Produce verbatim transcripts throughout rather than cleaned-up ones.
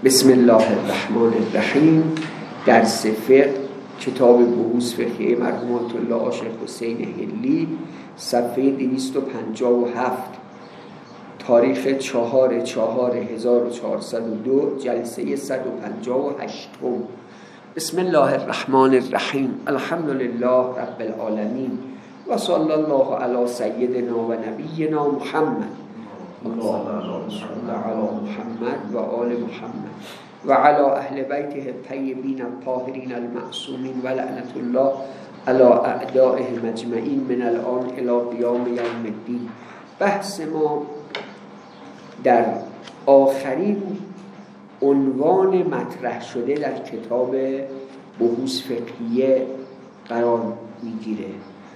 بسم الله الرحمن الرحیم. درس فقه، کتاب بحوث فقهی مرحوم آیت الله عاشق حسین حلی، صفحه دویست و پنجاه و هفت، تاریخ چهار چهار هزار و چهارصد و دو، جلسه صد و پنجاه و هشت. بسم الله الرحمن الرحیم. الحمد لله رب العالمین و صلی الله علی سیدنا و نبینا محمد. اللهم صل علی محمد و آل محمد و علی اهل بیته الطیبین الطاهرین المعصومین و لعنت الله علی اعدائهم اجمعین من الان الی قیام یوم الدین. بحث ما در آخرین عنوان مطرح شده در کتاب بحوث فقهیه قرار میگیره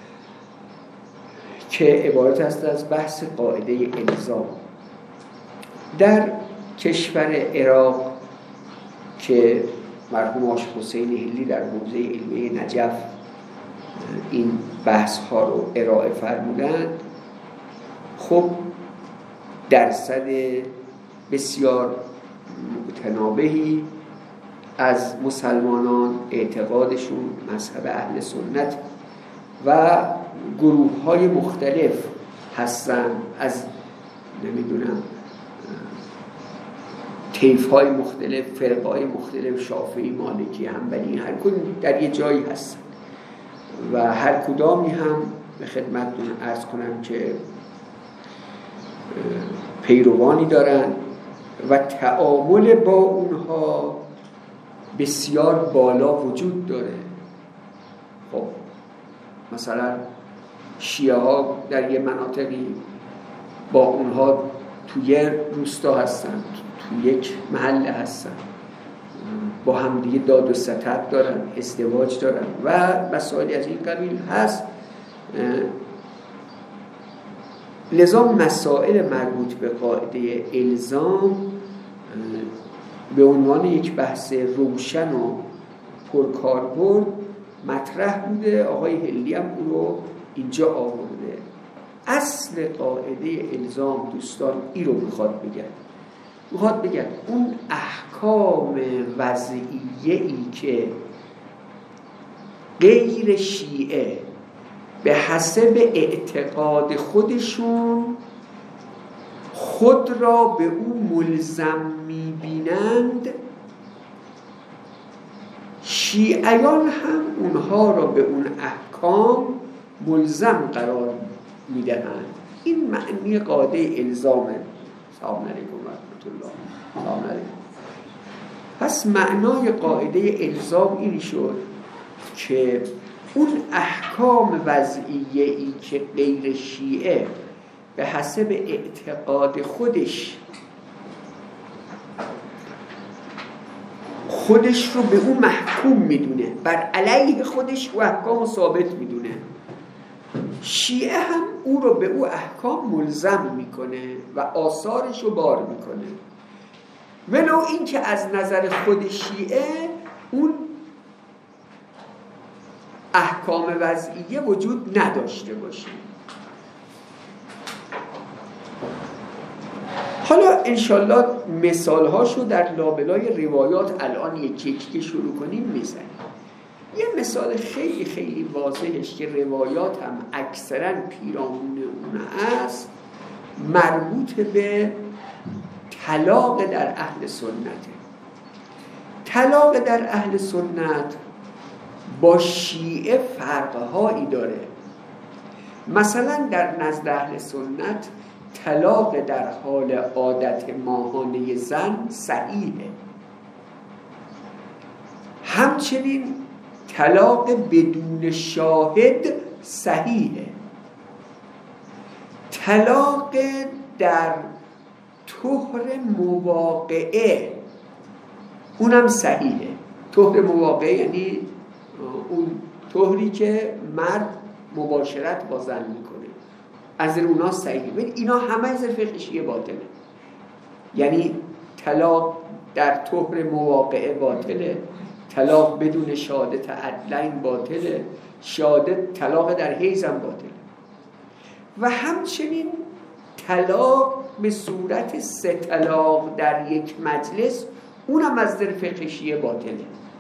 که عبارت است از بحث قاعده الزام. در کشور عراق که مرحوم عاشق حسین حلی در حوزه علمیه نجف این بحث ها رو ارائه فرمودند، خب درصد بسیار متنابهی از مسلمانان اعتقادشون مذهب اهل سنت و گروه های مختلف هستن، از نمیدونم طیف های مختلف، فرق های مختلف، شافعی، مالکی، حنبلی، هر کدوم در یه جایی هستن و هر کدامی هم به خدمتتون عرض کنم که پیروانی دارن و تعامل با اونها بسیار بالا وجود داره. خب مثلا شیعه ها در یه مناطقی با اونها توی روستا هستن، توی یک محله هستن، با هم دیگه داد و ستد دارن، ازدواج دارن و مسائل از این قبیل هست. لذا مسائل مربوط به قاعده الزام به عنوان یک بحث روشن و پرکاربرد مطرح بوده. آقای حلی هم اون رو اینجا آورده. اصل قاعده الزام دوستان این رو میخواد بگن میخواد بگن اون احکام وضعیه ای که غیر شیعه به حسب اعتقاد خودشون خود را به او ملزم میبینند، شیعیان هم اونها را به اون احکام ملزم قرار میدهند. این معنی قاعده الزامه. سلام علیکم و رحمت الله. سلام علیکم. پس معنای قاعده الزام این شد که اون احکام وضعیه ای که غیر شیعه به حسب اعتقاد خودش خودش رو به او محکوم میدونه، بر علیه خودش او احکام ثابت میدونه، شیعه هم او رو به او احکام ملزم میکنه و آثارش رو بار میکنه، ولو این که از نظر خود شیعه اون احکام وضعیه وجود نداشته باشه. حالا انشالله مثالهاشو در لابلای روایات الان یکی یکی شروع کنیم میزنیم. یه مثال خیلی خیلی واضحش که روایات هم اکثرا پیرامون اون است، مربوط به طلاق در اهل سنت. طلاق در اهل سنت با شیعه فرقهایی داره. مثلا در نزد اهل سنت طلاق در حال عادت ماهانه زن صحیحه، همچنین طلاق بدون شاهد صحیحه، طلاق در طهر مواقعه اونم صحیحه. طهر مواقعه یعنی اون طهری که مرد مباشرت با زن میکنه، از اونا صحیحه. ببین اینا همه از فقه شیعه باطله. یعنی طلاق در طهر مواقعه باطله، طلاق بدون شهادت عدلین باطله، شهادت طلاق در حیض هم باطله، و همچنین طلاق به صورت سه طلاق در یک مجلس اونم از نظر فقه شیعه باطله.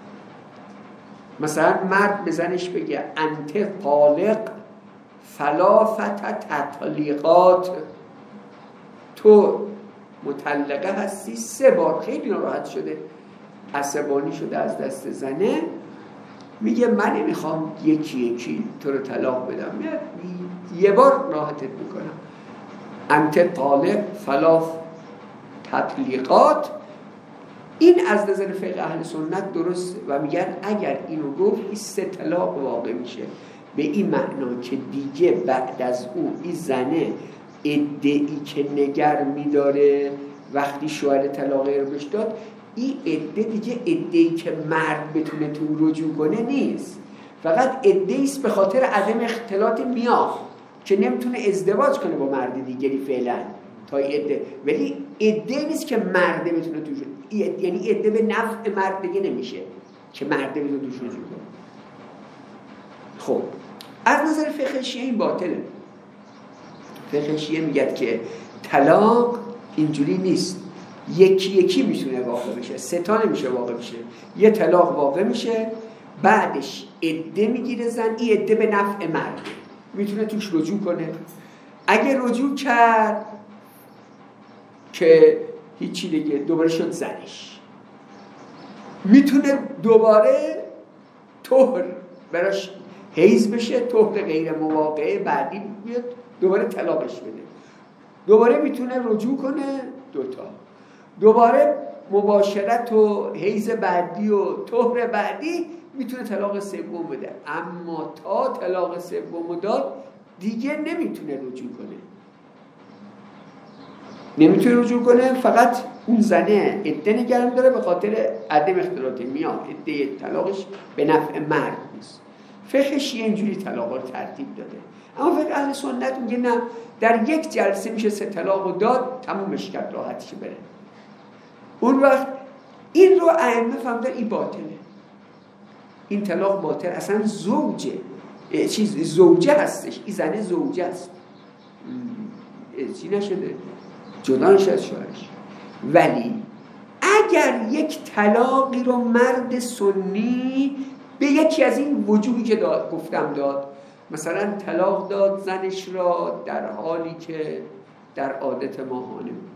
مثلا مرد به زنش بگه انت طالق فلا فت تطلیقات، تو مطلقه هستی سه بار. خیلی ناراحت شده، عصبانی شده از دست زنه، میگه من نمیخوام یکی یکی تو رو طلاق بدم، یه بار راحتت میکنم. انت طالق فلا تطلیقات. این از نظر فقه اهل سنت درسته و میگن اگر اینو گفت این سه طلاق واقع میشه، به این معنا که دیگه بعد از او این زنه ادعی که نگر میداره وقتی شوهر طلاقه رو بهش داد، این ادعی دیگه ادعی که مرد بتونه تو رجوع کنه نیست، فقط ادعی است به خاطر عدم اختلاط میاه که نمیتونه ازدواج کنه با مرد دیگری فعلا تا ادعی، ولی ادعی نیست که مرد بتونه توش، یعنی ادعی به نفع مرد دیگه نمیشه که مرد بتونه توش رجوع کنه. خب از نظر فقه شیعه این باطله. فقه شیعه میگه که طلاق اینجوری نیست، یکی یکی میتونه واقع بشه، سه تا نمیشه واقع بشه. یه طلاق واقع میشه، بعدش عده میگیره زن، این عده به نفع مرد میتونه توش رجوع کنه. اگه رجوع کرد که هیچی دیگه، دوباره شد زنش، میتونه دوباره طهر براش حیض بشه، طهر غیر مواقعه بعدی بیاد دوباره طلاقش بده، دوباره میتونه رجوع کنه دوتا، دوباره مباشرت و حیض بعدی و طهر بعدی میتونه طلاق سوم بده. اما تا طلاق سوم داد دیگه نمیتونه رجوع کنه، نمیتونه رجوع کنه، فقط اون زنه عده نگرم داره به خاطر عدم اختلاط میاه، عده طلاقش به نفع مرد نیست. فقه شیعه اینجوری طلاق رو ترتیب داده. اما فقه اهل سنت میگه نه، در یک جلسه میشه سه طلاق داد، تمومش کرد، راحتش بره. اون وقت این رو ائمه فهمیدن این باطله، این طلاق باطل، اصلا زوجه چیز زوجه هستش، این زنه زوجه است، چی نشده، جدا نشده از شوهرش. ولی اگر یک طلاقی رو مرد سنی به یکی از این وجوهی که داد گفتم داد، مثلا طلاق داد زنش را در حالی که در عادت ماهانه بود،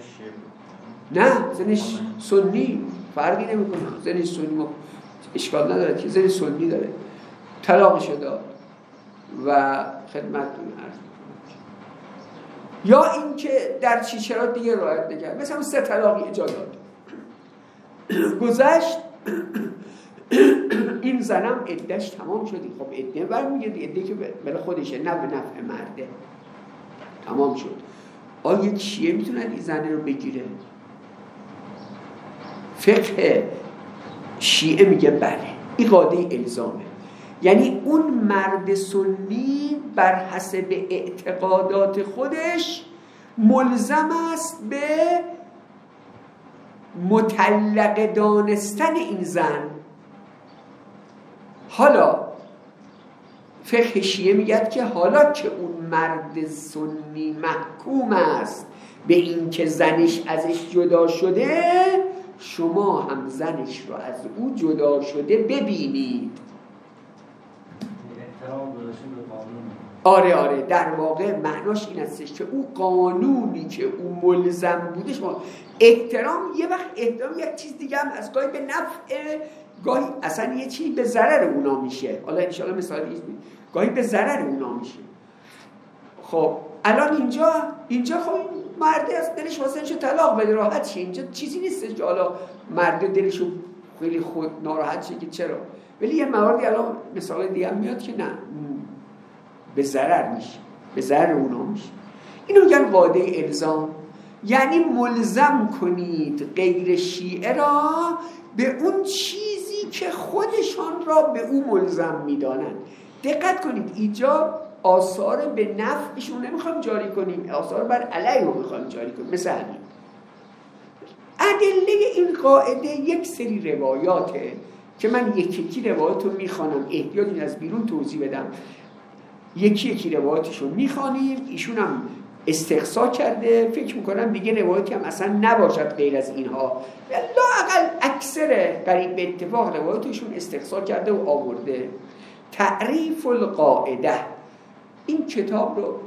نه زنش سنی فرقی نمیکنه، زنش سنی ما اشکال نداره که زنش سنی داره، طلاقش داد و خدمتتون عرض میکنم. یا اینکه در چی شرایط دیگه رعایت نکرد، مثلا سه طلاقی اجازه داد، گذشت این زنم عده‌اش تمام شدی، خب عده برمیگردی، عده که بلا خودشه نه به نفع مرده، تمام شد. آیا یک شیعه میتونه این زنه رو بگیره؟ فقه شیعه میگه بله، این قاعده الزامه، یعنی اون مرد سنی بر حسب اعتقادات خودش ملزم است به مطلقه دانستن این زن. حالا فقه شیعه میگه که حالا که اون مرد سنی محکوم است به این که زنش ازش جدا شده، شما هم زنش رو از او جدا شده ببینید. احترام گذاشتن به قانون. آره آره در واقع معناش این هستش که او قانونی که او ملزم بوده شما احترام. یه وقت احترام یک چیز دیگه هم از گاهی به نفع، گاهی اصلا یه چیزی به ضرر اونا میشه. حالا ان شاءالله مثال دیگه گاهی به ضرر اونا میشه. خب الان اینجا اینجا خب مرد از دلش واسه چه طلاق بده راحت شه، اینجا چیزی نیستش که حالا مرد دلشو خیلی خود ناراحت شه که چرا، ولی یه مواردی الان مثال دیگه هم میاد که نه به ضرر میشه، به ضرر اونا میشه. اینو میگن قاعده الزام، یعنی ملزم کنید غیر شیعه را به اون چیزی که خودشان را به او ملزم میدانند. دقت کنید اینجا آثار به نفعشون نمیخوایم جاری کنیم، آثار بر علیه رو میخوایم جاری کنیم. مثل همین ادله این قاعده یک سری روایاته که من یکی یکی روایات رو میخوانم، احتیاج از بیرون توضیح بدم، یکی یکی روایاتشو میخوانیم، ایشون هم استقصا کرده. فکر میکنم دیگه روایتی هم اصلا نباشد غیر از اینها، لااقل اکثر قریب به اتفاق روایتشون استقصا کرده و آورده. تعریف القاعده، این کتاب رو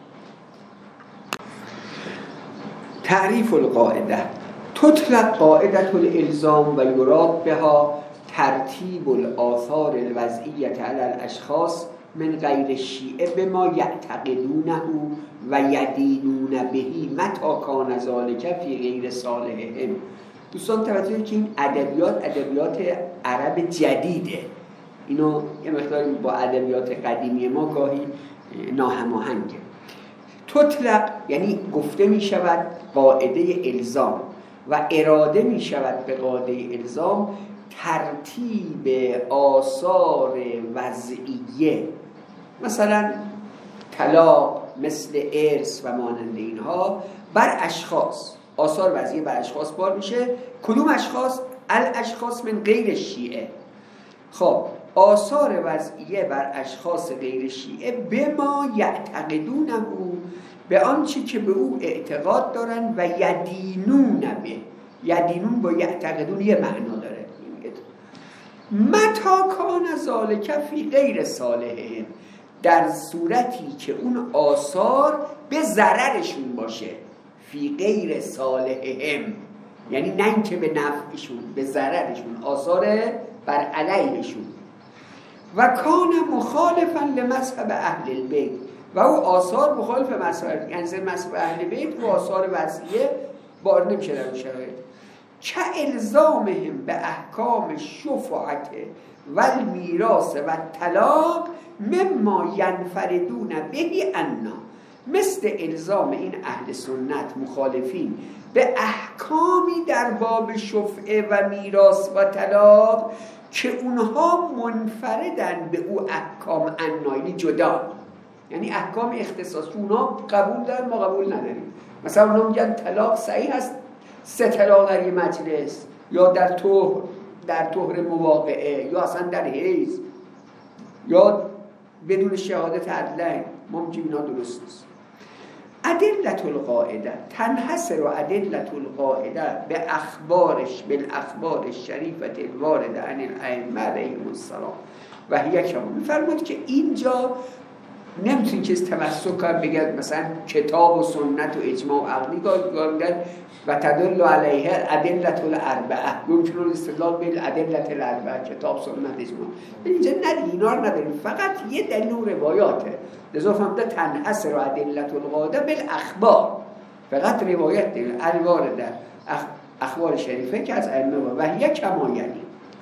تعریف القاعده تطلق قاعده الالزام و یراد بها ترتیب الآثار الوضعیه علی الاشخاص من غیر الشیعه بما یعتقدونه و یدینون بهی متا کان ذلک فی غیر صالحهم. دوستان توجه که این ادبیات ادبیات عرب جدیده، اینو یه مقداری با ادبیات قدیمی ما گاهی ناهماهنگه. تطلق یعنی گفته می شود قاعده الزام و اراده می شود به قاعده الزام ترتیب آثار وضعیه، مثلا طلاق، مثل ارث و مانند اینها، بر اشخاص. آثار وضعیه بر اشخاص بار میشه. کدوم اشخاص؟ الاشخاص من غیر شیعه. خب آثار وضعیه بر اشخاص غیر شیعه به ما یعتقدونه، به آنچه که به او اعتقاد دارن، و یدینون به، یدینون با یعتقدون یه معنا داره. متا کان ذالک فی غیر صالحهم، در صورتی که اون آثار به ضررشون باشه. فی غیر صالحهم یعنی نه اینکه به نفعشون، به ضررشون، آثار بر علیهشون. و کان مخالفا لمذهب اهل البیت، و او آثار مخالف مذهب، یعنی مذهب اهل بیت و آثار وضعیه بار نمیشه در اون شرایط. که الزامهم به احکام شفاعت و المیراث و طلاق مما ینفردون بهی عنا، مثل الزام این اهل سنت مخالفین به احکامی در باب شفعه و میراث و طلاق که اونها منفردن به او احکام عنایی جدا، یعنی احکام اختصاص اونها قبول دارن، ما قبول نداریم. مثلا اونها میگن طلاق صحیح هست سه طلاق در یه مجلس، یا در طهر، در طهر مواقعه، یا اصلا در حیض، یا بدون شهادت عدلین. ما میگیم اینا درست نیست. ادلت القاعده تنحصر و ادلت القاعده به اخبارش بالاخبار الشریفه الوارده عن الائمه علیهم السلام و هی کما. میفرمود که اینجا نمیتونی که تمسک کنم بگید مثلا کتاب و سنت و اجماع و عقلی گفتن و تدل علیه ادلت الاربعه، ممکن است استدلال به ادلت الاربعه، کتاب، سنت، اجماع. اینجا ندی، اینا رو نداریم، فقط یه دلیل و روایاته. لذا فهمده تنحصر و ادلت القاعده بالاخبار، فقط روایت دیگه الوارده اخبار شریفه که از ائمه و هی کما. یعنی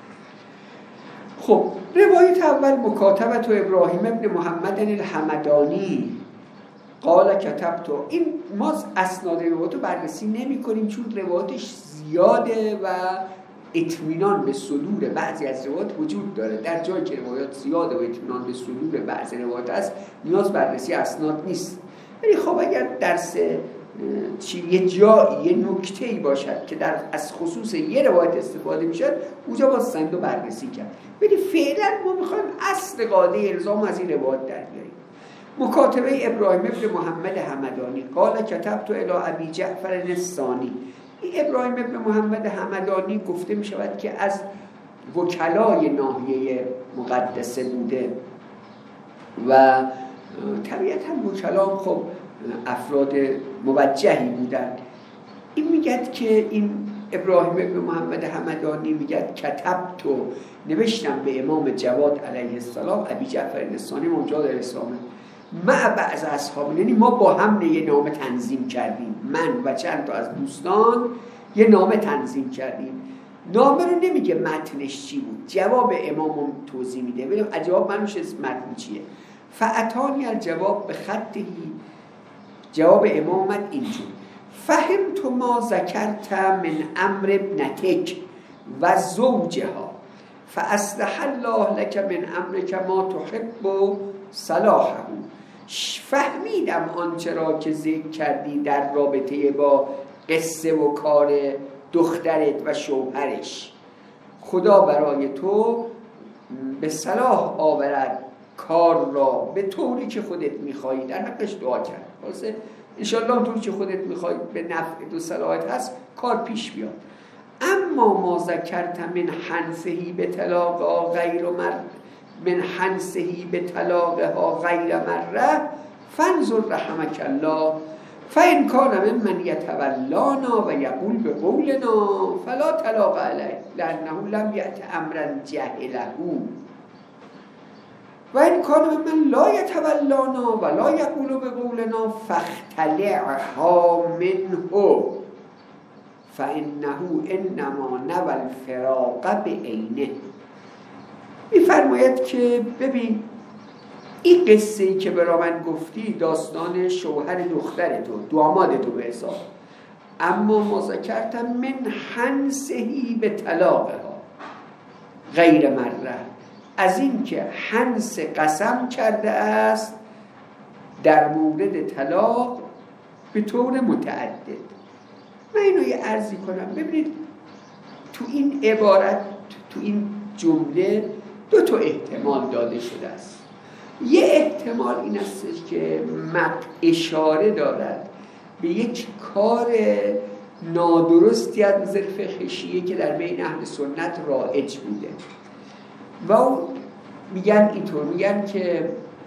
خب روایت اول مکاتبت و ابراهیم ابن محمد الحمدانی قال کتبت. این ما اسناد روایت رو بررسی نمی کنیم چون روایتش زیاده و اطمینان به صدور بعضی از روایت وجود داره. در جایی که روایت زیاده و اطمینان به صدور بعضی روایت است نیاز بررسی اسناد نیست. ولی خب اگر درس چی یه جایی یه نکته‌ای باشد که در از خصوص یه روایت استفاده میشه، اونجا با سند و بررسی کرد. ولی فعلا ما میخوایم اصل قاعده الزام از این روایت در بیاریم. مکاتبه ابراهیم ابن محمد حمدانی قال کتبت الی ابی جعفر الثانی. این ابراهیم ابن محمد حمدانی گفته می شود که از وکلای ناحیه مقدسه بوده و طبیعتا وکلا خب افراد موجهی بودند. این میگد که این ابراهیم ابن محمد حمدانی میگد کتبت و نوشتم به امام جواد علیه السلام ابی جعفر الثانی موجود الاسلام مع بعض اصحاب، یعنی ما با هم یه نامه تنظیم کردیم، من و چند تا از دوستان یه نامه تنظیم کردیم. نامه رو نمیگه متنش چی بود، جواب امامم توضیح میده، ولی جواب منوش متن چیه. فاتانی الجواب به خطی، جواب امام اومد اینجور: فهمت ما ذکرت من امر ابنتک و زوجها فاصلح الله لك من امرک ما تحب صلاحه. فهمیدم آنچه را که ذکر کردی در رابطه با قصه و کار دخترت و شوهرش، خدا برای تو به صلاح آورد کار را به طوری که خودت میخوایی. در حقش دعا کرد. واسه انشالله اونطور که خودت میخوای به نفع دو صلاحت هست کار پیش بیاد. اما ما ذکرت من حنسهی به طلاقها غیر مر من حنسهی به طلاقها غیر مره فانظر رحمک الله فإن کان ممن یتولانا و یقول به قولنا فلا طلاق علیه لأنه لم یأت امرا جهله و این کان ممن لا یتولانا و لا یقول به قولنا فاختلعها منه فإنه انما نوى الفراق بعینه. میفرماید که ببین این قصه ای که برا من گفتی داستان شوهر دختر تو داماد تو به حساب، اما ما ذکرتم من حنسهی به طلاقها غیر مره، از این که حنس قسم کرده است در مورد طلاق به طور متعدد. من اینو یه عرضی کنم. ببینید تو این عبارت تو این جمله دو تا احتمال داده شده است. یه احتمال این است که متن اشاره دارد به یک کار نادرستی از نظر فقه شیعه که در بین اهل سنت رایج بوده و میگن اینطور، میگن که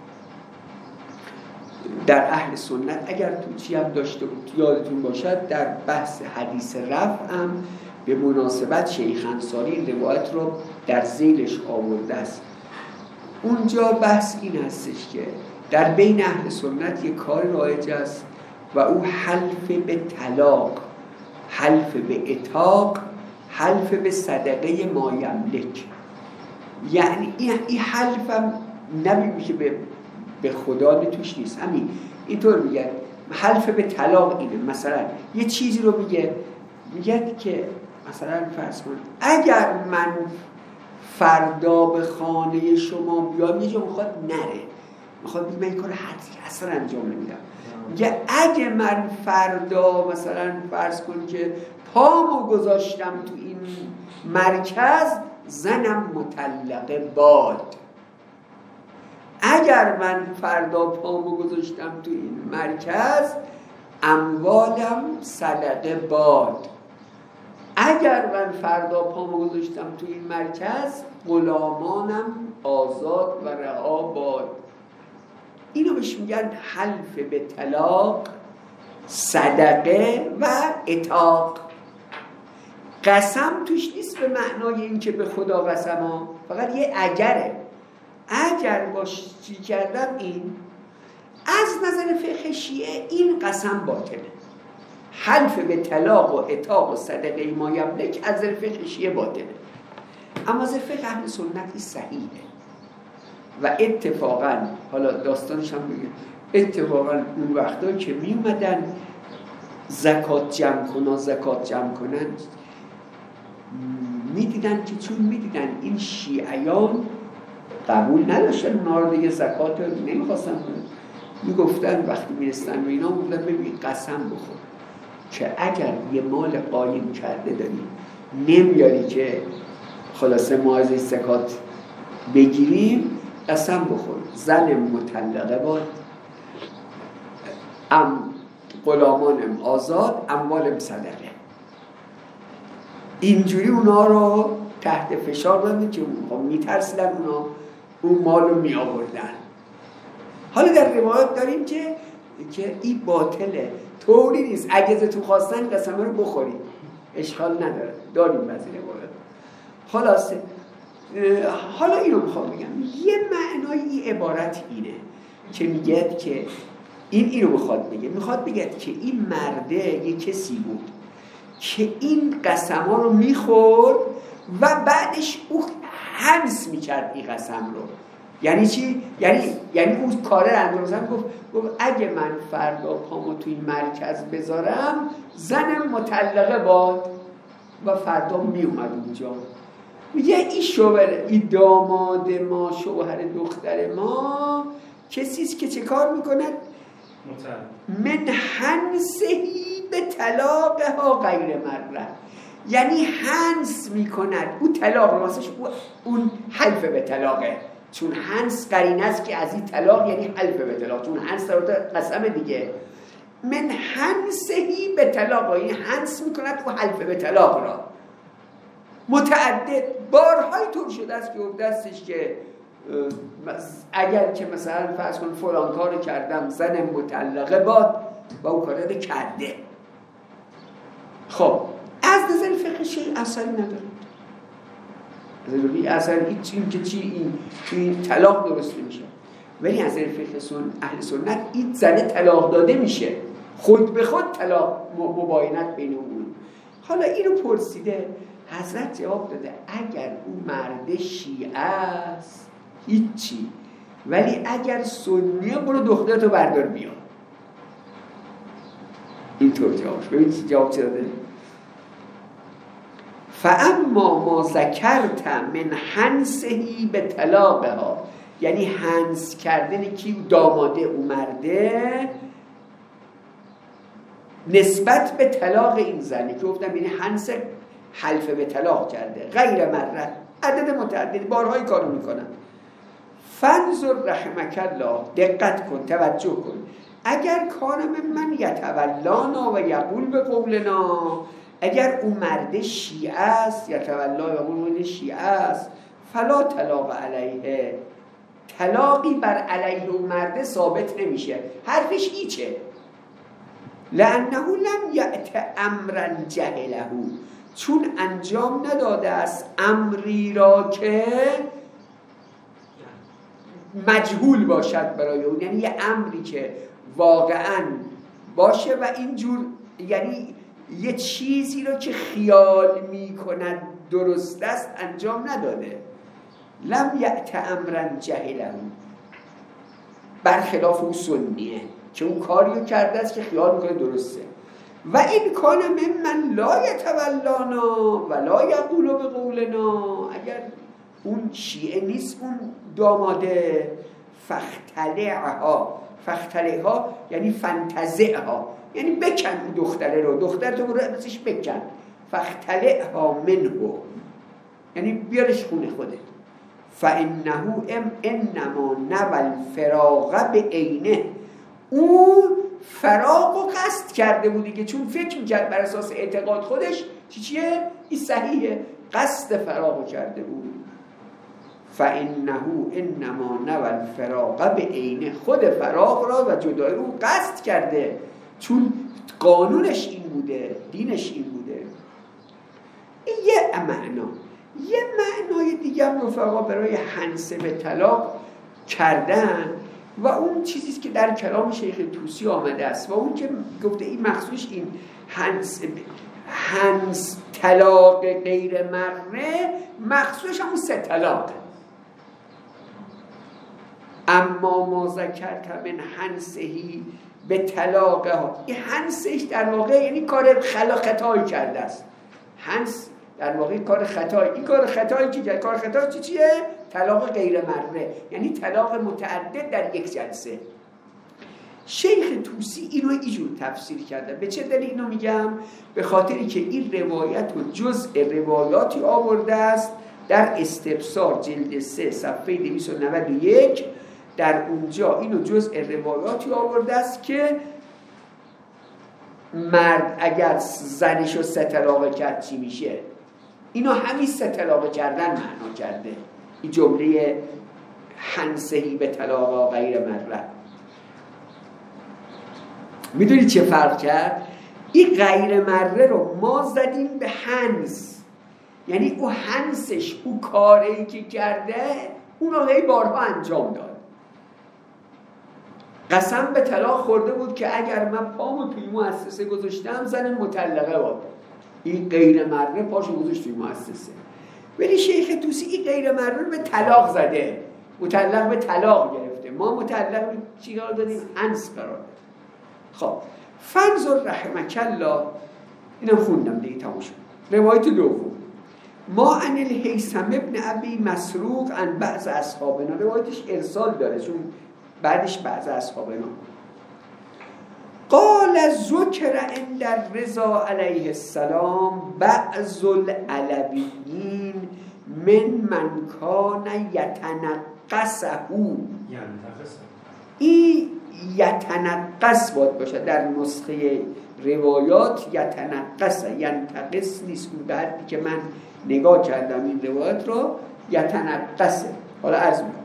در اهل سنت اگر توچی هم داشته یادتون باشد در بحث حدیث رفع هم به مناسبت شیخ انصاری روایت رو در ذیلش آورده است. اونجا بحث این هستش که در بین اهل سنت یک کار رایج است و او حلف به طلاق، حلف به عتاق، حلف به صدقه ما یملک. یعنی این حلف هم نمیگه که به به خدا توش نیست، همین اینطور میگه حلف به طلاق اینه. مثلا یه چیزی رو میگه میگه که مثلا فرض کن اگر من فردا به خانه شما بیام یه جا میخواد نره، میخواد بگه من این کار حتی اصلا انجام نمیدم، میگه اگه من فردا مثلا فرض کن که پامو گذاشتم تو این مرکز زنم مطلقه باد، اگر من فردا پامو گذاشتم تو این مرکز اموالم صدقه باد، اگر من فردا پامو گذاشتم تو این مرکز غلامانم آزاد و رها باد. اینو بهش میگن حلف به طلاق، صدقه و عتاق. قسم توش نیست به معنای این که به خدا قسم ها، فقط یه اگره. اگر باش چی کردم این از نظر فقه شیعه این قسم باطله. حلف به طلاق و عتاق و صدقه ما یملک از نظر فقه شیعه باطله، اما از نظر فقه اهل سنتی صحیحه. و اتفاقا حالا داستانش هم بگیم، اتفاقا اون وقتا که می اومدن زکات جمع کنن زکات جمع کنن می دیدن که چون می دیدن این شیعیان قبول نداشتن اونا رو دیگه زکات رو نمیخواستن کنن، می گفتن وقتی می رستن و اینا بودن ببین قسم بخور که اگر یه مال قایم کرده داری نمیاری که خلاصه ما از این زکات بگیریم، قسم بخور زن مطلقه باد، ام غلامانم آزاد، اموالم صدقه. اینجوری اونا رو تحت فشار دادن که میترسیدن اونا اون مال رو می آوردن. حالا در روایت داریم که که این باطله، طوری نیست اگه تو خواستن قسمه رو بخوری اشکال نداره، داریم بعضی روایت. خلاصه حالا اینو میخوام بگم، یه معنای عبارت اینه که میگه که این اینو میخواد بگه میخواد بگه که این مرده یه کسی بود که این قسما رو میخورد و بعدش او حنس میکرد این قسم رو. یعنی چی؟ یعنی یعنی اون کار اندازم گفت گفت اگه من فردا پامو توی این مرکز بذارم زنم مطلقه باد، و فردا میومد اونجا. میگه این شوهر این داماد ما، شوهر دختر ما کسیست که چه کار میکند؟ من حنسهی به طلاقها غیر مره، یعنی حنس میکند او طلاق راستش اون حلف به طلاقه، چون حنس قرینه است که از این طلاق یعنی حلف به طلاق، چون حنس در قسم دیگه من حنسهی به طلاق، این حنس میکند و حلف به طلاق را متعدد بارهای طور شده است که دستش که اگر که مثلا فرض کن فلان کارو کردم زن مطلقه باد و اون کار رو کرده. خب از نظر فقه شیء اثری نداره، این اثر هیچ این که چی این, این طلاق درست نمیشه، ولی از نظر فقه سن اهل سنت این زن طلاق داده میشه، خود به خود طلاق مباینت بین اون. حالا اینو پرسیده حضرت جواب داده اگر اون مرد شیعه است هیچی، ولی اگر سنیه برو دخترتو بردار بیا. اینطور جوابش. ببینید جواب چه داده؟ فاما ما ذکرت من حنسهی به طلاقها، یعنی حنس کردن کی؟ داماده او مرده نسبت به طلاق این زنی که گفتم یعنی حنس حلف به طلاق کرده غیر مره، عدد متعدد بارهای کارو میکنن. فانظر رحمک الله، دقت کن، توجه کن، اگر کان من یتولانا و یقول به قولنا، اگر اون مرد شیعه است یتولا و یقول شیعه است، فلا طلاق علیه، طلاقی بر علیه اون مرد ثابت نمیشه، حرفش هیچه. لانه لم یأت امرا جهله، چون انجام نداده است امری را که مجهول باشد برای اون، یعنی یه امری که واقعا باشه و اینجور، یعنی یه چیزی رو که خیال میکند درست است انجام نداده. لم یأت امرا جهله، برخلاف اون سنیه که اون کاریو کرده است که خیال میکنه درسته. و این کان من لا یتولانا و لا یقول به قولنا، اگر اون شیعه نیست اون داماده، فختلعها، فختلعها یعنی فانتزعها، یعنی بکن اون دختره رو، دختر تو برو ازش بکن، فختلعها منه، یعنی بیارش خونه خودت. فانه ام انما نبل فراغ به عینه، اون فراغ و قصد کرده بود دیگه، چون فکر میکرد بر اساس اعتقاد خودش چی چیه؟ این صحیحه، قصد فراغ کرده بود. فانه انما نوى الفراغ به عینه، خود فراغ را و جدایی رو قصد کرده، چون قانونش این بوده، دینش این بوده. این یه معنا. یه معنای دیگه هم رفقا برای حنس به طلاق کردن و اون چیزیست که در کلام شیخ طوسی آمده است و اون که گفته این مخصوص این حنس حنس طلاق غیر مره، مخصوصش همون سه طلاقه. اما ما ذکرت من حنسهی به طلاقه ها، این حنسش در واقع یعنی کار خلا خطایی کرده است. حنس در واقع کار خطایی، این کار خطایی که کرد، کار خطایی چی چیه؟ طلاق غیر مره، یعنی طلاق متعدد در یک جلسه. شیخ طوسی اینو اینجور تفسیر کرده. به چه دلیل اینو میگم؟ به خاطری که این روایت و جزء روایاتی آورده است در استبصار جلد سه صفحه دویست و نود و یک، در اونجا اینو جزء روایاتی آورده است که مرد اگر زنشو سه طلاق کرد چی میشه؟ اینو همین سه طلاق کردن معنا کرده، این جمله حنسهی به طلاق غیر مره. میدونی چه فرق کرد؟ این غیر مره رو ما زدیم به حنس، یعنی او حنسش، او کاری که کرده اونو هی بارها انجام داد. قسم به طلاق خورده بود که اگر من پامو توی مؤسسه گذاشتم زن مطلقه بود. این غیر مره پاشو گذاشت توی مؤسسه. ولی شیخ طوسی این غیر مره رو به طلاق زده، مطلق به طلاق گرفته، ما مطلق به چی قرار دادیم؟ حنس قرار دادیم. خب فانظر رحمک الله، اینم خوندم دیگه تموم شد. روایت دوم، ما عن الهیثم ابن ابی مسروق عن بعض اصحابنا، روایتش ارسال داره چون بعدش بعض اصحابنا. قال ذکر عند الرضا علیه السلام بعض العلویین من من کان یتنقصه، این یتنقص باید باشه. در نسخه روایات یتنقص، ینتقص نیست. اون بعدی که من نگاه کردم این روایت رو یتنقصه. حالا عرض میکنم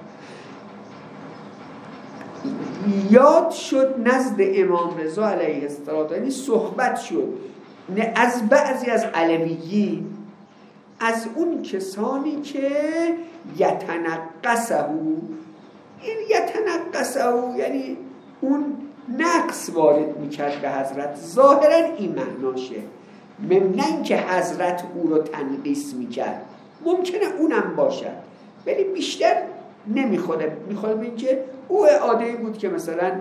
یاد شد نزد امام رضا علیه السلام، یعنی صحبت شد از بعضی از علویین، از اون کسانی که یتنقصه، این یتنقصه یعنی اون نقص وارد میکرد به حضرت. ظاهرا این معناشه، نه اینکه حضرت او رو تنقیص میکرد، ممکنه اونم باشد ولی بیشتر نمیخوره. میخوره به اینکه او عاده‌ای بود که مثلا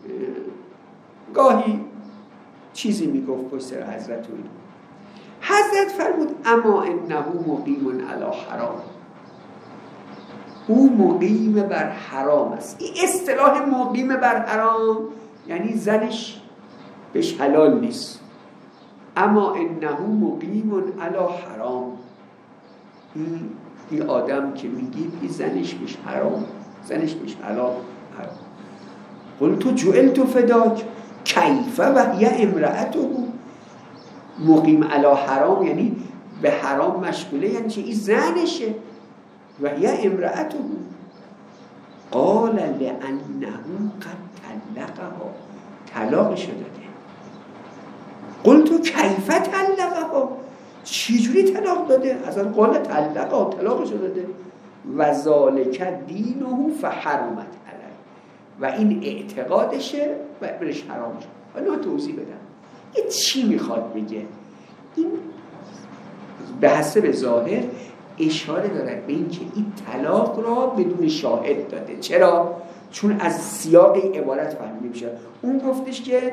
گاهی چیزی میگفت پشت سر حضرت و این. حضرت فرمود اما انه مقیم علی حرام، او مقیم بر حرام است. این اصطلاح مقیم بر حرام یعنی زنش بهش حلال نیست. اما انه مقیم علی حرام، این این آدم که میگید این زنش بهش حرام، زنش بهش حلال حرام. قلت جعلت فداک کیف و هی امرأته، مقیم علی حرام یعنی به حرام مشغوله، یعنی چه؟ این زنشه. و هی امرأته قال لانه قد طلقها، طلاقش داده. قلت کیف طلقها، چجوری طلاق داده؟ اصلا قال طلقها، طلاقش داده. و ذالک دینه فحرمت علیه، و این اعتقادشه و برش حرام شد. حالا توضیح بدم این چی میخواد بگه. این به حسب ظاهر اشاره داره به این که این طلاق را بدون شاهد داده. چرا؟ چون از سیاق عبارت فهمیده میشه. اون گفتش که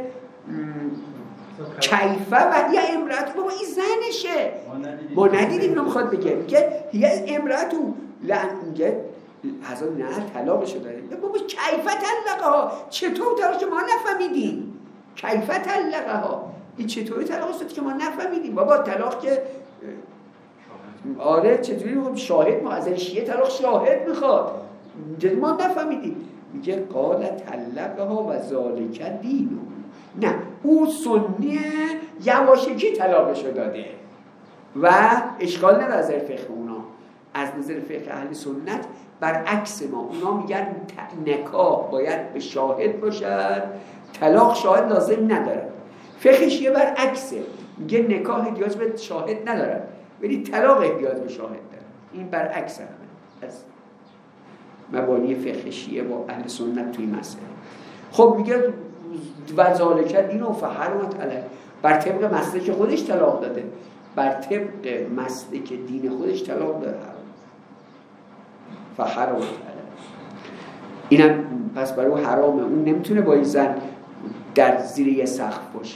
کیفه و یه امرأت، بابا این زنشه، ما ندیدیم. اینو میخواد بگه که یه امرأت لعن اینجا حضرت نه طلاقشو داره. بابا کیفه طلقها، چطور طلاقشو ما نفهمیدیم؟ کیفه طلقها، این چطوری طلاقش داد که ما نفهمیدیم؟ بابا طلاق که آره چطوری شاهد، ما از شیعه طلاق شاهد میخواد، ما نفهمیدیم. میگه قال طلقها و ذالک دینه، نه او سنیه یواشکی طلاقشو داده و اشکال نداره از نظر فقه اونا. از نظر فقه اهل سنت برعکس ما، اونا میگن نکاح باید به شاهد باشد، طلاق شاهد لازم نداره. فقه شیعه برعکسه، میگه نکاح احتیاج به شاهد نداره ولی طلاق احتیاج به شاهد داره. این برعکس همه از مبانی فقه شیعه با اهل سنت توی مسئله. خب میگه و ذالک دینه فحرمت علیه، بر طبق مسلک خودش طلاق داده، بر طبق مسلک دین خودش طلاق داده، فحرمت علیه. اینم پس برای او حرامه، اون نمیتونه با این زن در زیر یه سقف باشه.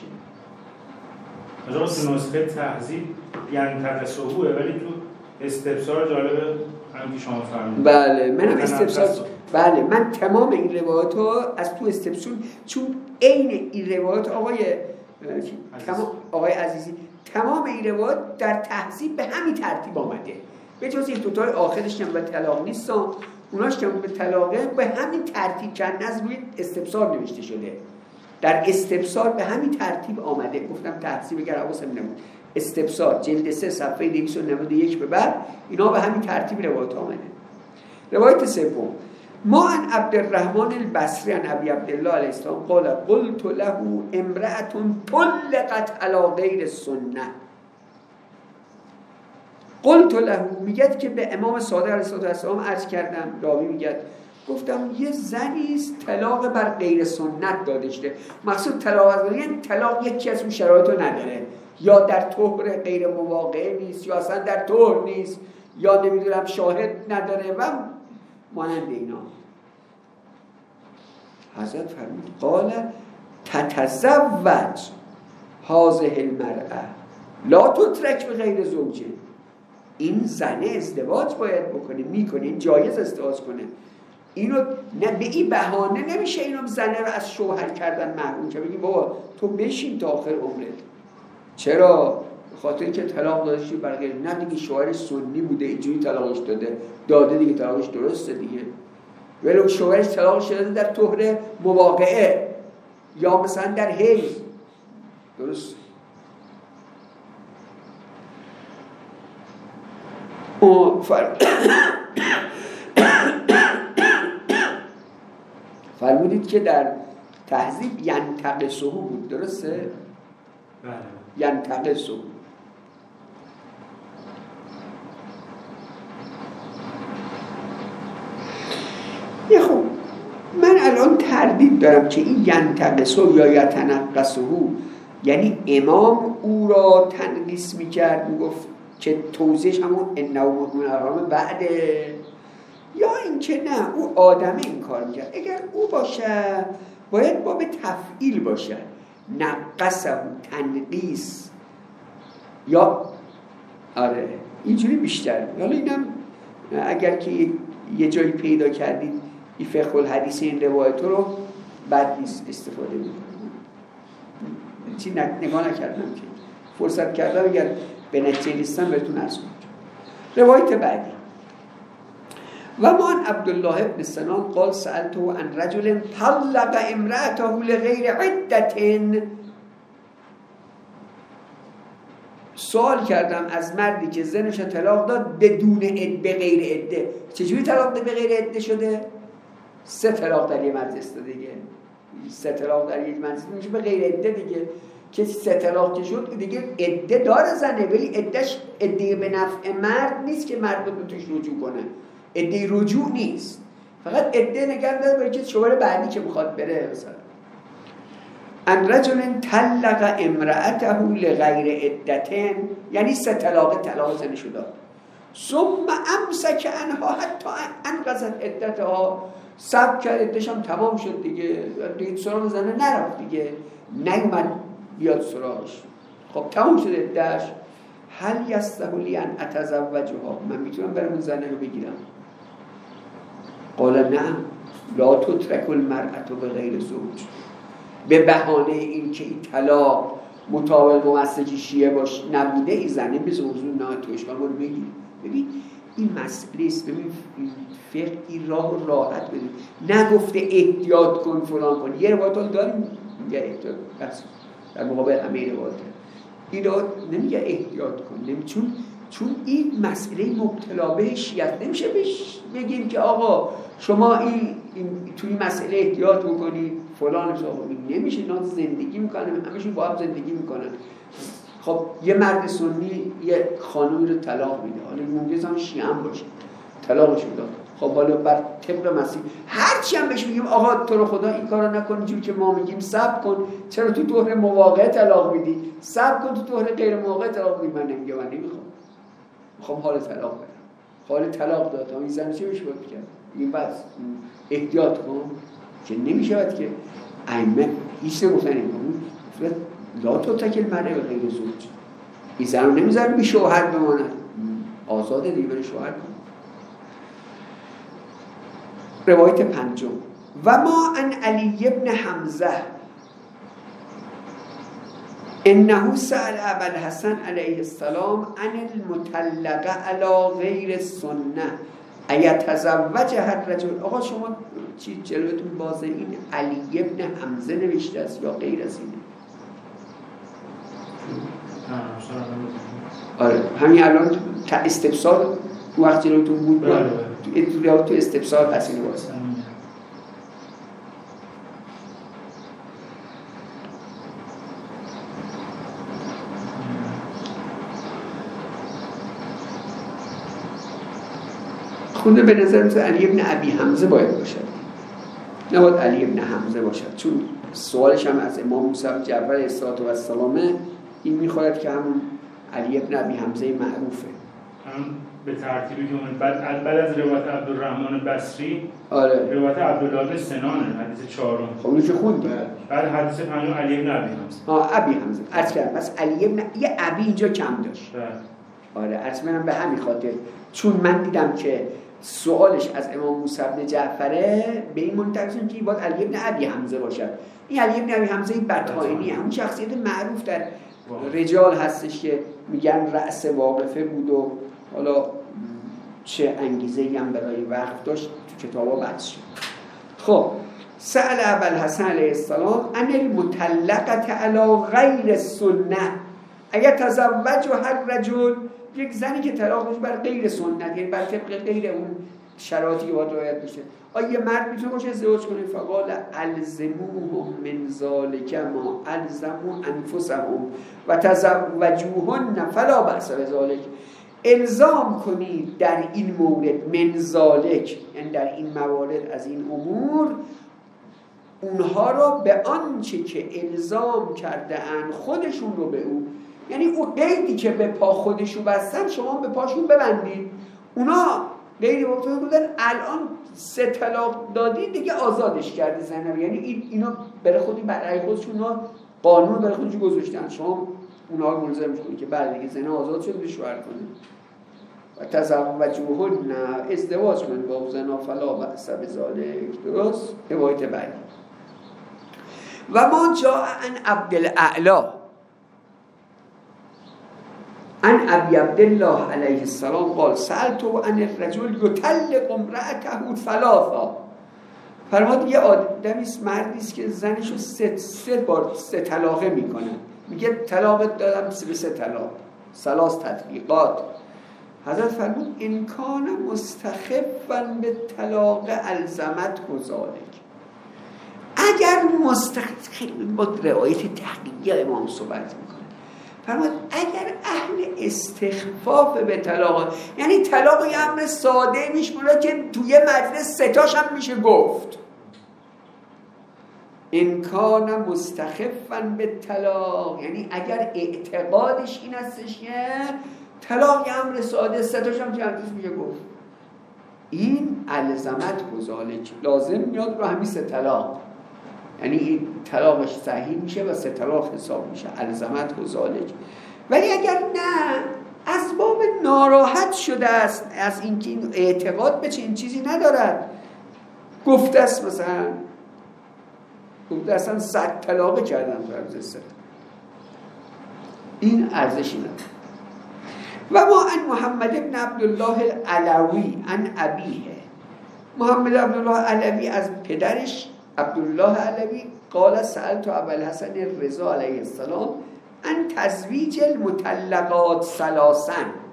مثلا نسخه تهذیب یعنی تقصوه، ولی تو استفسار جالبه همین که شما فرمودید. بله منم استفسار، بله من تمام این روایات رو از تو استفسار، چون عین این روایات آقای تمام آقای عزیزی تمام این روایات در تهذیب به همین ترتیب آمده، به جز این دوتای آخرش که به طلاق نیست، اوناش که به طلاقه به همین ترتیب چند از روی استفسار نوشته شده. در استفسار به همین ترتیب آمده. گفتم تهذیب اگر حواسم نبود، استفسار جلد سه صفحه دویست و نود و یک به بعد اینا به همین ترتیب روایت آمده. روایت سوم، ما عن عبدالرحمن البصری عن ابی عبدالله علیه السلام قال قلت له امرأة طلقت علی غیر السنه. قلت له میگه که به امام صادق علیه السلام عرض کردم، راوی میگه گفتم یه زنی است طلاق بر غیر سنت داده شده. مقصود طلاق از یعنی طلاق یکی از اون شرایطو نداره، یا در طهر غیر مواقع نیست، یا اصلا در طهر نیست، یا نمیدونم شاهد نداره و مانند اینا. حضرت فرمود قال تتزوج هذه المرأة لا تترک به غیر زوجه. این زنه ازدواج باید بکنه، میکنه، این جایز ازدواج کنه. اینو نه به این بهانه نمیشه اینو زنه رو از شوهر کردن محروم که بگیم بابا تو بشین تا آخر عمرت. چرا؟ خاطر که طلاق داده شی برای نه دیگه شوهر سنی بوده اینجوری طلاقش داده داده دیگه طلاقش درسته دیگه. ولو شوهرش طلاق شده در طهر مواقعه یا مثلا در حیض. درست؟ فر... فرمودید که در تهذیب ینتقصه بود. درسته؟ بله. ینتقصه بود. یه خب من الان تردید دارم که این ینتقصه یا یتنقصه یعنی امام او را تنقیص میکرد، میگفت که توضیحش همون انه مؤمن الحرام بعده، یا این که نه او آدم این کار میکرد. اگر او باشه باید باب تفعیل باشه، نقصه تنقیص، یا آره اینجوری بیشتر. حالا اینم اگر که یه جایی پیدا کردید این فقه الحدیث این روایت رو بد نیست استفاده میکنم. چی نگاه نکردم که فرصت کردم اگر به نتیجه نیستم بهتون عرض کنم. روایت بعدی: و من عبدالله ابن سنان قال سألته عن رجل طلق امرأته لغیر عدت. سوال کردم از مردی که زنش طلاق داد بدون عده، به غیر عده. چجوری طلاق ده به غیر عده شده؟ سه طلاق در یه مجلس دیگه، سه طلاق در یک مجلس میشه به غیر عده دیگه. که سه طلاق که شد دیگه عده داره زنه، ولی عدهش عده به نفع مرد نیست که مرد رو توش رجوع کنه، عده رجوع نیست، فقط عده نگه داره برای که شوهر بعدی که میخواد بره. مثلا ان رجل طلق امرأته لغیر عدتین، یعنی سه طلاق طلاق زنش داد، ثم امسک عنها حتی انقضت عدتها، صبر کرد عدتش هم تمام شد دیگه، دیگه سراغ زنه نرفت دیگه، نیومد بیاد سراغش. خب تمام شد عدتش. هل یستحلی ان اتزوجها، من میتونم برم اون زنه رو بگیرم؟ قال نه، لا تترک المرأة بغیر زوج، به بهانه این که این طلاق مطابق با مسجد شیعه باش نبوده، این زنه به زوزون ناتوش و برو بگیر. ببین این مسئله است، ببین فقه این راه راحت بدون، نگفته احتیاط کن فلان کن. یه روایت داریم میگه احتیاط بس در مقابل همه روایت، این رو نمیگه احتیاط کن، نمی چون چون این مسئله مبتلا به شیعه نمیشه بش بگیم که آقا شما این, این توی مسئله احتیاط بکنی فلان رو، نمیشه. اینا زندگی میکنن، همشون با هم زندگی میکنن. خب یه مرد سنی یه خانومی رو طلاق میده، حالا ممکنه هم شیعه هم باشه، طلاقش داد. خب حالا بر طبق مسیح هرچی هم بهش میگیم آقا تو رو خدا این کارو نکن، اینجوری که ما میگیم صبر کن، چرا تو طهر مواقعه طلاق میدی؟ صبر کن تو طهر غیر مواقعه طلاق میدی. من نمیگم، من نمیخوام، میخوام حال طلاق بدم. حال طلاق داد تا این زن چه بشه باید کرد؟ این بس احتیاط کن که نمیشود که ائمه هیچ نگفتن این کن لا تترک المرأة بغیر زوج، این زن رو نمیذاره بی شوهر بماند، آزاده دیگه بره شوهر کن. روایت پنجم: و ما ان علی ابن حمزه انه سأل ابا الحسن علیه السلام عن المطلقه علی غیر السنه ایتزوجها الرجل. آقا شما چی جلوتون بازه؟ این علی ابن حمزه نوشته است یا غیر از اینه؟ آره همین الان تا استفسار تو وقت جلوتون بود، تو تو استفسار هست این واسه. خونده به نظر میسه علی ابن ابی حمزه باید باشد، نباید علی ابن حمزه باشد، چون سوالش هم از امام موسی جعفر علیه السلام این میخواهد که همون علی ابن ابی حمزه معروفه. هم به ترتیبی که اون بعد بعد از روایت عبدالرحمن بصری، آره روایت عبدالله بن سنان حدیث چهارم. خب اونو که خوندی. بعد حدیث پنجم علی ابن ابی حمزه. ها ابی حمزه. عرض کردم پس علی ابن یه ابی اینجا کم داشت. بله. آره عرض منم به همین خاطر، چون من دیدم که سوالش از امام موسی بن جعفره به این منتقصون که باید علی ابن ابی حمزه باشد. این علی ابن ابی حمزه بطحائنی همون شخصیت معروف در رجال هستش که میگن رأس واقفه بود و حالا چه انگیزه‌ای هم برای وقت داشت تو کتابا بحث شد. خب سأل ابوالحسن علیه السلام ان المطلقه علی غیر السنه، اگر تزوج و هر رجل، یک زنی که طلاق بشه بر غیر سنت، یعنی بر طبق غیر اون شرایطی که باید رعایت بشه، آیا یه مرد میتونه باشه ازدواج کنه؟ فقال الزموهم من ذلک ما الزموا انفسهم و تزوجوهن فلا بأس بذلک. الزام کنید در این مورد من ذلک، یعنی در این موارد از این امور، اونها رو به آنچه که الزام کرده اند خودشون رو به او، یعنی اون قیدی که به پا خودشون بستن شما به پاشون ببندید. اونا قیدی بودن بودن الان سه طلاق دادی دیگه آزادش کردی زنه، یعنی این اینا برای خودی برای خودشون قانون برای خودشون گذاشتن، شما اونها رو ملزم کنید که بعد دیگه زنه آزاد شد به شوهر کنه. و تزوجوهن، ازدواج کنید با زنا فلا بأس بذلک. درست؟ روایت بعدی. و ما جاء عن عبدالاعلی عن ابی عبدالله علیه السلام قال سألت عن الرجل یطلق امرأته ثلاثا. فرمود یه آدمی است، مردی است که زنشو سه سه بار سه طلاقه میکنه، میگه طلاق دادم سه سه طلاق، ثلاث تطلیقات. حضرت فرمود ان کان مستخفا به طلاق الزمت ذلک، اگر مستخف با روایت تحقیقی امام صحبت میکنه، فرمود اگر اهل استخفاف به طلاق، یعنی طلاق یه امر ساده میشه که توی مجلس ستاش هم میشه گفت، ان کان مستخفا به طلاق، یعنی اگر اعتقادش این هستش که طلاق یه امر ساده ستاش هم میشه گفت، این الزمت ذلک، لازم میاد رو همین سه طلاق، یعنی این طلاقش صحیح میشه و سه طلاق حساب میشه، الزمت ذلک. ولی اگر نه اسباب ناراحت شده است از اینکه این اعتقاد به چنین چیزی ندارد، گفته است مثلا گفته اصلا صد طلاق کردن فرض است، این ارزشی نداره. و ما ان محمد ابن عبدالله العلوی ان ابیه، محمد عبدالله علوی از پدرش عبدالله علوی قال سألت ابوالحسن الرضا علیه السلام ان تزویج المطلقات ثلاثا،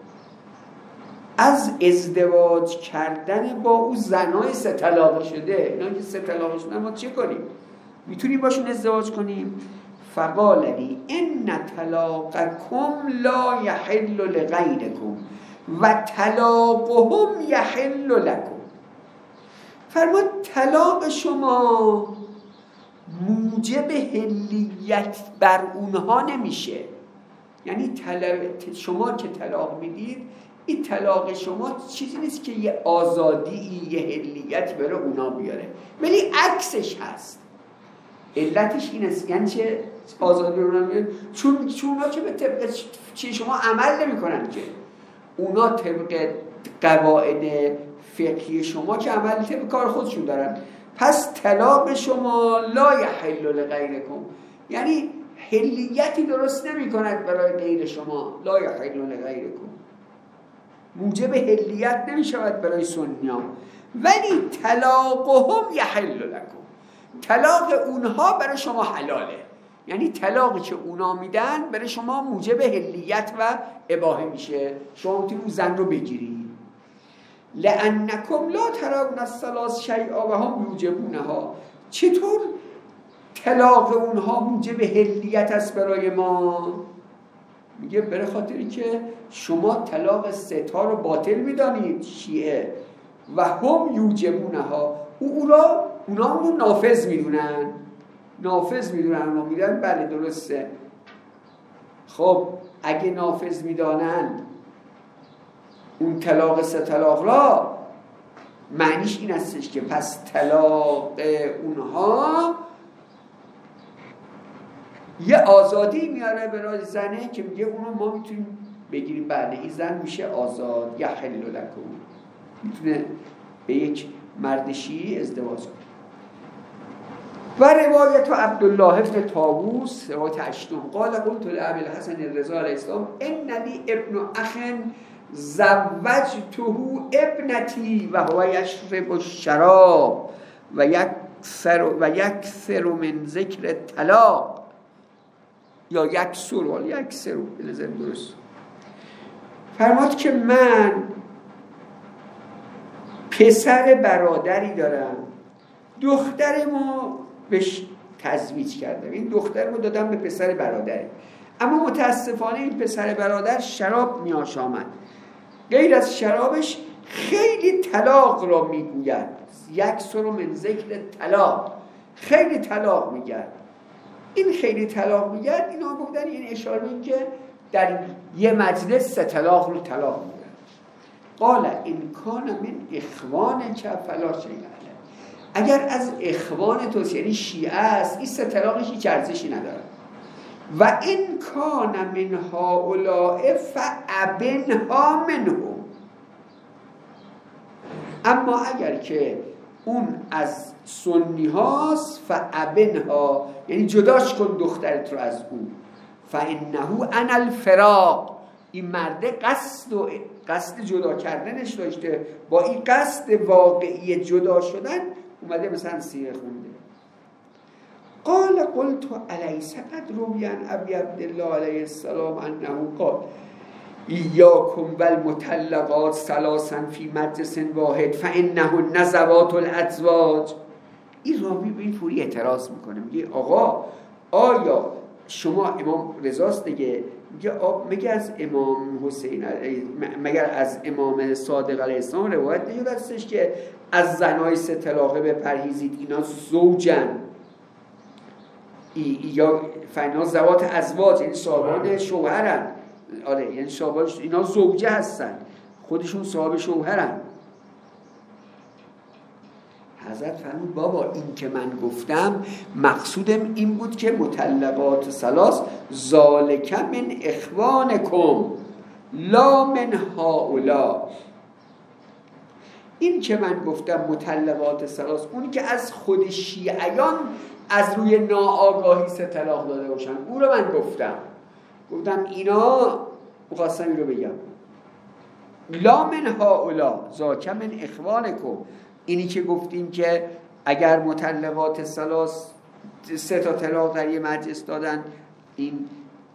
از ازدواج کردن با او زنای سه طلاق شده، اینا که سه طلاق شده ما چه کنیم؟ میتونیم باشون ازدواج کنیم؟ فقال لی ان طلاقکم لا یحل لغیرکم و طلاقهم یحل لکم. فرمود طلاق شما موجب حلیت بر اونها نمیشه، یعنی طلاق شما که طلاق میدید، این طلاق شما چیزی نیست که یه آزادی یه حلیت برای اونا بیاره، ولی عکسش هست. علتش این است، یعنی چه آزادی رو اونا بیاره؟ چون چون اونا که به طبق چی شما عمل نمی کنن، که اونا طبق قواعد فقهی شما که عمل طبق کار خودشون دارن، پس طلاق شما لا یحل لغیرکم، یعنی حلیتی درست نمی کند برای غیر شما، لا یحل لغیرکم، موجب حلیت نمی شود برای سنیان، ولی طلاقهم یحل لکم، طلاق اونها برای شما حلاله، یعنی طلاقی که اونا میدن برای شما موجب حلیت و اباحه میشه، شما میتونید اون زن رو بگیرید. لأنکم لا ترون الثلاث شیئا و هم یوجبونها، چطور طلاق اونها موجب حلیت است برای ما؟ میگه برای خاطری که شما طلاق ستا رو باطل میدانید شیعه، و هم یوجبونها، او را اونا رو نافذ میدونن، نافذ میدونن اونا میدونن بله درسته. خب اگه نافذ میدانن اون طلاق سه طلاق را، معنیش این هستش که پس طلاق اونها یه آزادی میاره برای زنه که میگه اونو ما میتونیم بگیریم، بله این زن میشه آزاد، یا حل لکم، میتونه به یک مرد شیعی ازدواج کنه. و روایت عبدالله ابن طاووس روایت هشتم قال قلت لابی الحسن الرضا علیه السلام ان لی ابن اخ زوجته ابنتی و هو یشرب الشراب و یکثر و یکثر من ذکر طلاق یا یکسر ولی یکسر به نظر درست فرماد که من پسر برادری دارم، دخترمو بهش تزویج کردم، این دخترمو دادم به پسر برادری، اما متاسفانه این پسر برادر شراب میآشامد، غیر از شرابش خیلی طلاق را میگوید، یک سر من ذکر طلاق، خیلی طلاق میگد. این خیلی طلاق میگد اینا گفتن این اشاره این که در یه مجلس سه طلاق رو طلاق میگد. قال این کان من اخوان که فلا شیء علیه، اگر از اخوان توست یعنی شیعه است این سه طلاقش هیچ ارزشی نداره. و این کان من هؤلاء فابنها منهم، اما اگر که اون از سنی هاست فابنها یعنی جداش کن دخترت رو از اون، فانه انا الفراق، این مرده قصد و قصد جدا کردنش داشته، با این قصد واقعی جدا شدن اومده مثلا سیره خونده. قال قلت الیس قد روی عن ابی عبدالله علیه السلام انه قال ایاکم والمطلقات ثلاثا فی مجلس واحد فانهن ذوات الازواج. این راوی به این فوری اعتراض میکنه، میگه آقا آیا شما امام رضاست دیگه، میگه مگه از امام حسین مگر از امام صادق علیه السلام روایت نشده هستش که از زنای سه طلاقه بپرهیزید، اینا زوجن، ای یا فنا زوات ازواج یعنی صاحبان شوهرن، آره یعنی صاحبان اینا زوجه هستن، خودشون صاحب شوهرن. حضرت فرمود بابا این که من گفتم مقصودم این بود که مطلقات ثلاث ذالک من اخوانکم لا من هؤلاء. این که من گفتم مطلقات ثلاث اون که از خود شیعیان از روی ناآگاهی سه طلاق داده باشن اون رو من گفتم گفتم اینا مقاسم این رو بگم لا من هؤلاء ذاک من اخوانکم. اینی که گفتیم که اگر مطلقات ثلاث سه تا طلاق در یه مجلس دادن این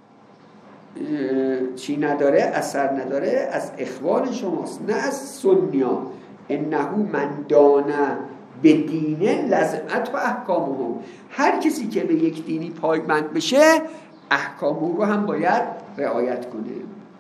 چی نداره، اثر نداره، از اخوان شماست نه از سنیا. انه من دانه به دینه لازمت و احکامه، هر کسی که به یک دینی پایبند بشه احکام رو هم باید رعایت کنه.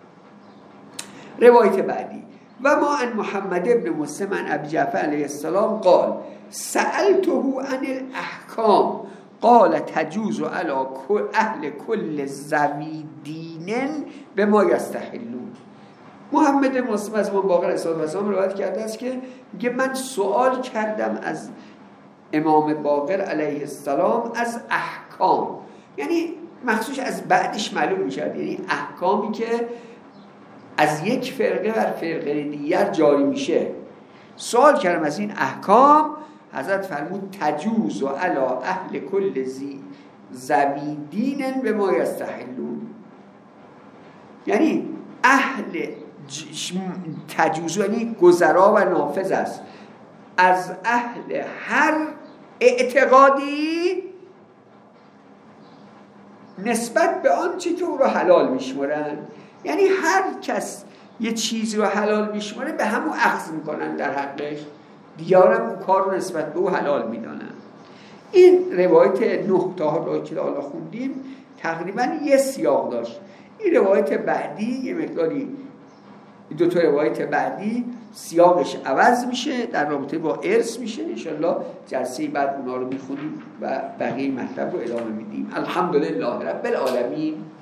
روایت بعدی و ما ان محمد ابن مسلم عن ابی جعفر علیه السلام قال سألته عن الاحکام قال تجوز علی اهل کل ذوی دین بما یستحلون. محمد مسلم از امام باقر علیه السلام روایت کرده است که میگه من سوال کردم از امام باقر علیه السلام از احکام، یعنی مخصوص از بعدش معلوم میشد، یعنی احکامی که از یک فرقه بر فرقه دیگر جاری میشه. سوال کردم از این احکام، حضرت فرمود تجوز و علا اهل کل ذوی دین به ما یستحلون، یعنی اهل تجوز یعنی گذرا و نافذ است از اهل هر اعتقادی نسبت به آن چی که او را حلال میشمرن، یعنی هر کس یه چیزی رو حلال میشمره به همون اخذ میکنن در حقش، دیگران اون کار رو نسبت به او حلال میدانن. این روایت نه تا رو که حالا خوندیم تقریبا یه سیاق داشت. این روایت بعدی یه مقداری، دو تا روایت بعدی سیاقش عوض میشه، در رابطه با ارث میشه. انشالله جلسه بعد اونا رو میخونیم و بقیه مطلب رو ادامه میدیم. الحمدلله رب العالمین.